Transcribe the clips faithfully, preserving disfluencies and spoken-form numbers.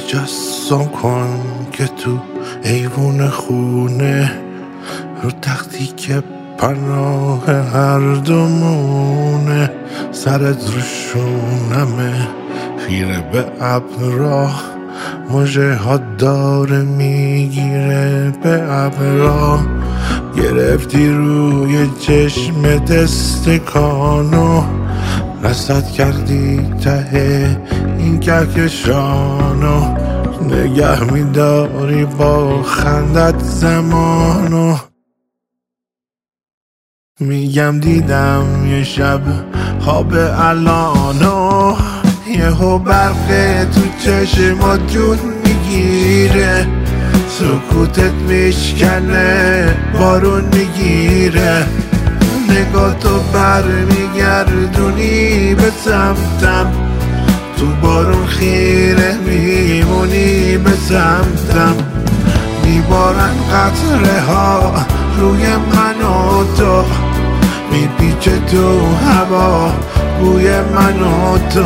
تجسم کن که تو ایوون خونه رو تختی که پناه هر دومونه، سرت رو شونمه خیره به ابرا، موجه ها داره میگیره به ابرا، گرفتی روی چشم دستکانو، رصد کردی ته این کهکشانو، نگه میداری با خندت زمانو. میگم دیدم یه شب خواب الانو، یهو برق تو چشمات جون میگیره، سکوتت میشکنه بارون میگیره، نگاه تو بر میگردونی به سمتم، تو بارون خیره میمونی به سمتم، میبارن قطره ها روی من و تو، میپیچه تو هوا بوی من و تو.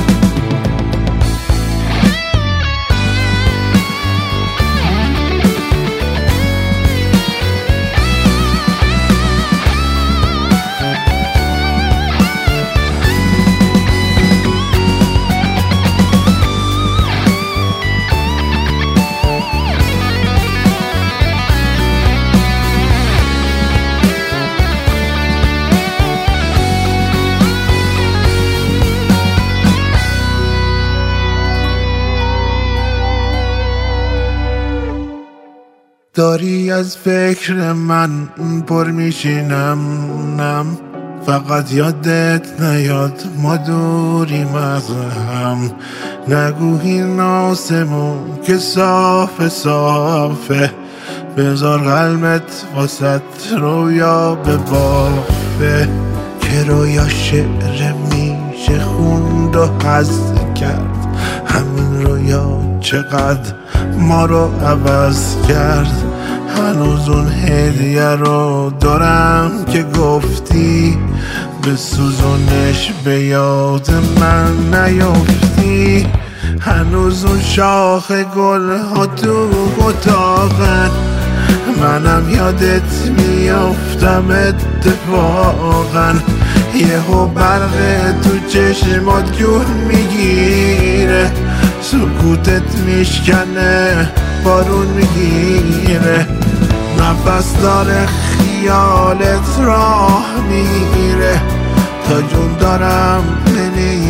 داری از فکر من پر میشینم، نم فقط یادت نیاد ما دوریم از هم، نگو این آسمون که صاف صافه، بذار قلبت واسط رویا به بافه، که رویا شعر میشه خوند و حذف کرد، همین رویا چقدر ما رو عوض کرد، هنوز اون هدیه رو دارم که گفتی، به سوزونش به یاد من نیفتی، هنوز اون شاخ گل ها تو اتاقن، منم یادت میافتم اتفاقا، یهو برق تو چشمات جون میگیره، سکوتت میشکنه بارون میگیره، نفس داره خیالت راه میگیره، تا جون دارم نمیگیره.